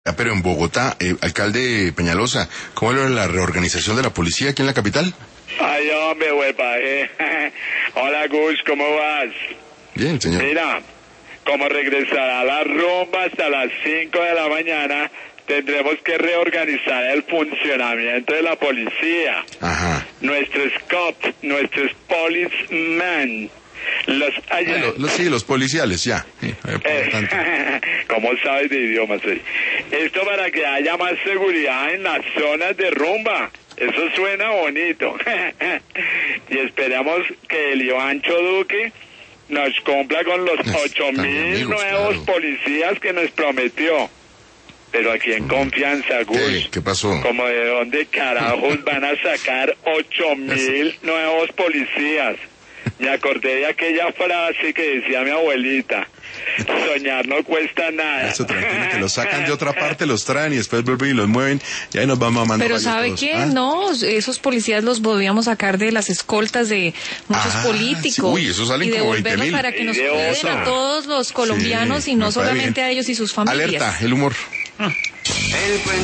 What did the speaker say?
Pero en Bogotá, alcalde Peñalosa, ¿cómo es la reorganización de la policía aquí en la capital? Ay, hombre, huepaje. Hola, Gus, ¿cómo vas? Bien, señor. Mira, como regresará la rumba hasta las 5 de la mañana, tendremos que reorganizar el funcionamiento de la policía. Ajá. Nuestros cops, nuestros policemen. Los policiales, ya. Sí, ¿Cómo sabes de idiomas? Esto para que haya más seguridad en las zonas de rumba. Eso suena bonito. Y esperamos que el Ivancho Duque nos cumpla con los 8.000 nuevos policías que nos prometió. Pero aquí en confianza, Gus. ¿Qué pasó? Como de dónde carajos van a sacar 8.000 nuevos policías. Me acordé de aquella frase que decía mi abuelita: soñar no cuesta nada. Eso, tranquilo, que los sacan de otra parte, los traen y después vuelven y los mueven y ahí nos van mamando. Pero ¿sabe qué? No, esos policías los podíamos sacar de las escoltas de muchos políticos. Sí. Uy, eso salen y como devolverlos 20.000. para que nos cuiden a todos los colombianos y no solamente a ellos y sus familias. Alerta, el humor.